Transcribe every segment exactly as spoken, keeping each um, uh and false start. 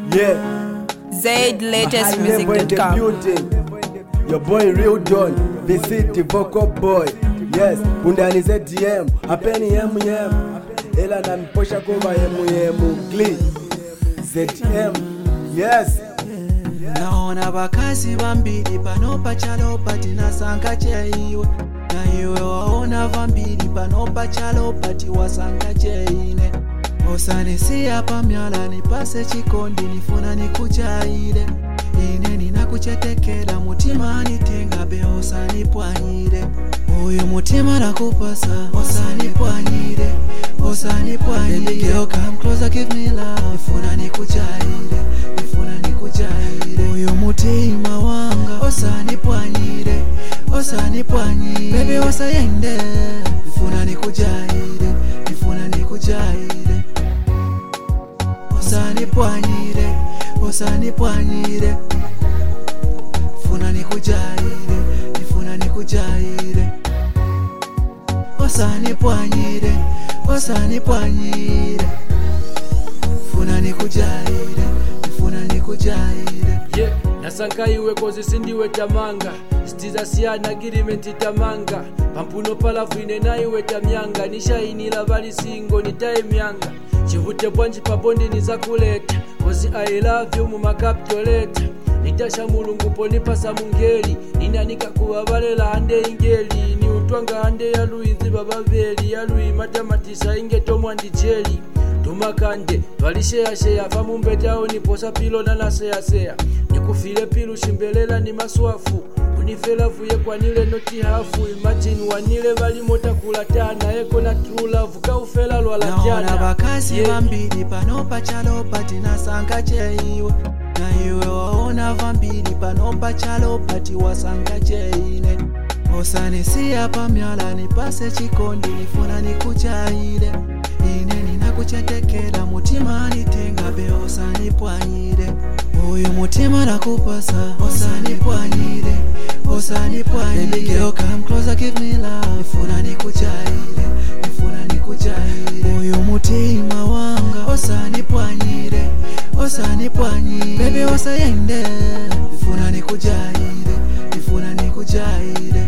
Yeah. Zaid latest music dot com. Your boy Real Don, visit the vocal boy. Yes, undani Z D M, apeni yemu yemu. Ela na mposha kuba yemu yemu. Glee, Z D M, yes. Naona bakazi bambiri pano pachalo pati nasanga cheiwe. Na iwe waona vambiri pano pachalo pati wasanga cheine. Osane siya pamyala nipase chikondi nifuna nikuchaire. Ine ninakuchetekela mutima nitenga be osani pwanyire. Uyu mutima nakupasa osani pwanyire. Osani pwanyire. Baby girl come closer give me love. Nifuna nikuchaire. Nifuna nikuchaire. Uyu mutima wanga osani pwanyire. Osani pwanyire. Baby osayende. Nifuna nikuchaire. Nifuna nikuchaire. Osani pwanyire. Osani pwanyire. Funa nikujaire. Nifuna nikujaire. Osani pwanyire. Osani pwanyire. Funa nikujaire. Nifuna nikujaire. Yeah, nasanka iwe kozi sindiwe tamanga. Stiza siya agreement tamanga. Pampuno palafu ine na iwe tamyanga. Nishainila bali singo nitaimyanga. Chivute bwanji pabondi niza kuleta. Kozi I love you muma captoleta. Nitasha mulungu ponipasa mungeli. Ninanika kuwabalela hande ingeli. Ni utwanga hande ya luizi babaveli. Ya lui matamatisha inge tomwa ndijeli. Tumakande, twalishea shea. Famu mbetao niposa pilo na nasea sea. Nikufile pilu shimbelela ni maswafu. Unifela vuye kwa nile noti hafu. Imagine wanile bali mota kulatana. Eko na true love kaufela lwala jana. Naona bakazi bambiri pano pachalo pati nasanga cheiwe. Na iwe waona vambiri pano pachalo pati wasanga cheine. Osane siya pamyala nipase chikondi nifuna nikuchaire. Ine ninakuchetekela mutima nitenga be osani pwanyire. Uyu mutima nakupasa osani pwanyire. Osani pwanyire. Baby girl come closer give me love. Nifuna nikuchaire. Nifuna nikuchaire. Uyu mutima wanga osani pwanyire. Osani pwanyire. Baby osayende. Nifuna nikujaire. Nifuna nikujaire.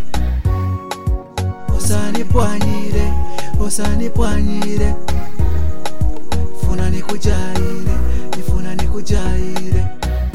Osani pwanyire. Osani pwanyire. Funa nikujaire. Nifuna nikujaire.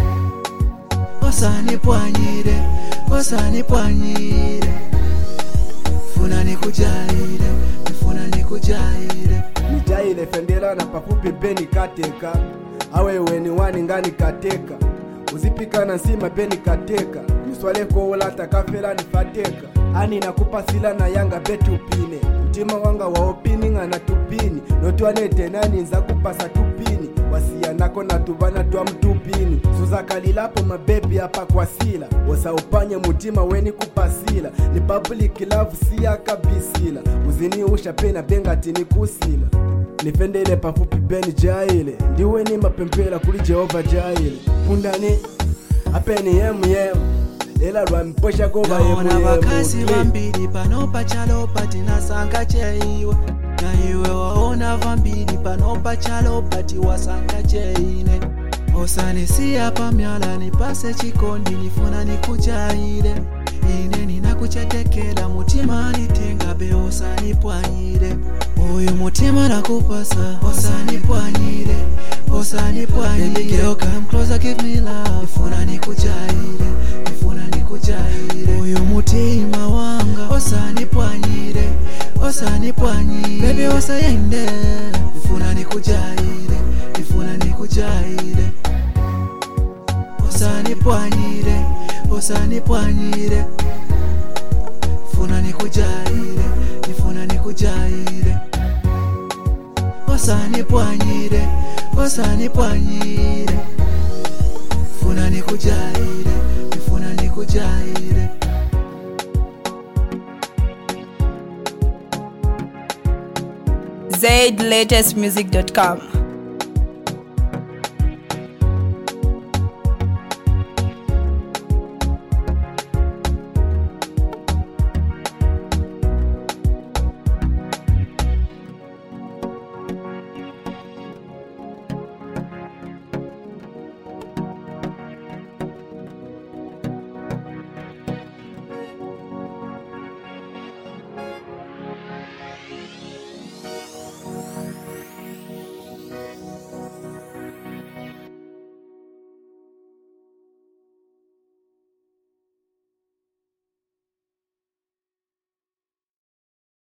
Osani pwanyire. Osani pwanyire. Funa nikujaire. Nifuna nikujaire. Nitaile fendela na pafupi beni kateka. Awe weni wani ngani kateka. Uzipika na nsima beni kateka. Niswale kowola takafela nifateka. Ani nakupa sila na yanga betu pine. Utima wanga wa opini ngana tupini. Notuane tenani nza kupasa tupini. Wasia nako na tubana tuwa mtupini. Suza kalilapo mabebi hapa kwa sila. Wasa upanye mutima weni kupasila. Ni public love siya kabisila. Uzini usha pena benga tini kusila. Nifendele pafupi beni jaile. Ndiwe ni mapempela kuli Jehova jaile. Pundani apeni yemu yemu. Ela rwa mposha koba yemu yemu. Naona bakazi bambiri pano pachalo pati nasanga cheiwe. Na iwe waona vambiri pano pachalo pati wasanga cheine. Osane siya pamyala nipase chikondi nifuna nikuchaire. Ine ninakuchetekela mutima nitenga be osani pwanyire. Uyu mutima nakupasa osani pwanyire. Osani pwanyire. Baby girl come closer give me love. Nifuna nikuchaire. Nifuna nikuchaire. Uyu mutima wanga osani pwanyire. Osani pwanyire. Baby osayende. Nifuna nikuchaire. Nifuna nikuchaire. Osani pwanyire. Osani pwanyire. Funa nikujaire. Nifuna nikujaire. Osani pwanyire. Osani pwanyire. Funa nikujaire. Nifuna nikujaire. Zaid latest music dot com.